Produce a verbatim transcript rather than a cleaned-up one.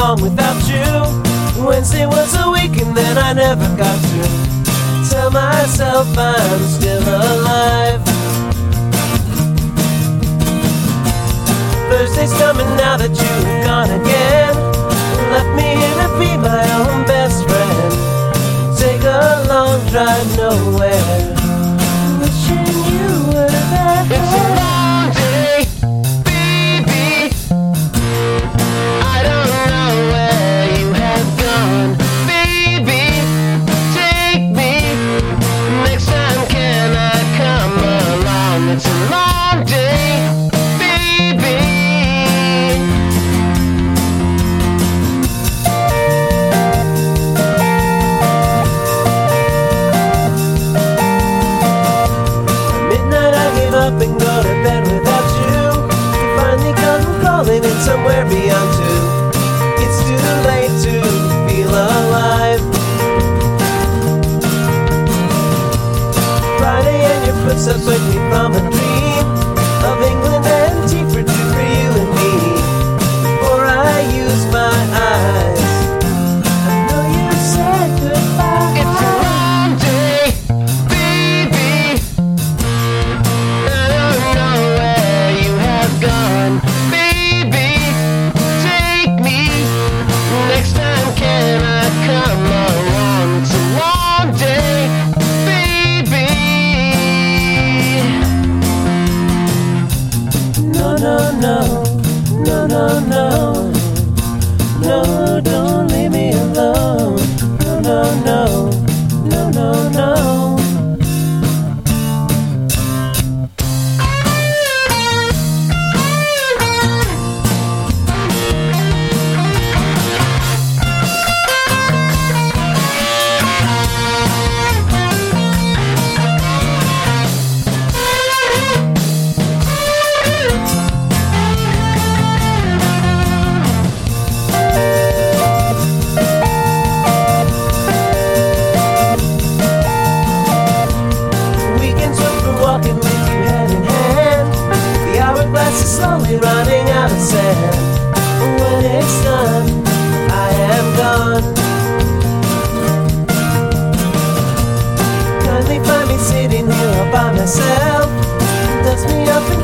long without you. Wednesday was a weekend that I never got to tell myself I'm still alive. Thursday's coming now that you've gone again, left me here to be my own best friend. Take a long drive nowhere, wishing you were there. It's a long day, baby. I don't know where you have gone, baby. Take me next time, can I come along? It's a long day, baby. Midnight I give up and go to bed without you. You finally come calling in somewhere beyond two. It's too late to feel alive. Friday and your footsteps wake me from a dream of England and tea for two for you and me. Before I use my eyes, I know you said goodbye. It's a long day, baby. I don't know where you have gone, baby. Take me next time, can I come along? It's a long day, baby. No, no, no, no, no, no. No, don't leave me alone. No, no, no, no, no, no. Weekends were for walking with you hand in hand. The hourglass is slowly running out of sand. When it's done, I am gone. Kindly find me sitting here all by myself. Dust me off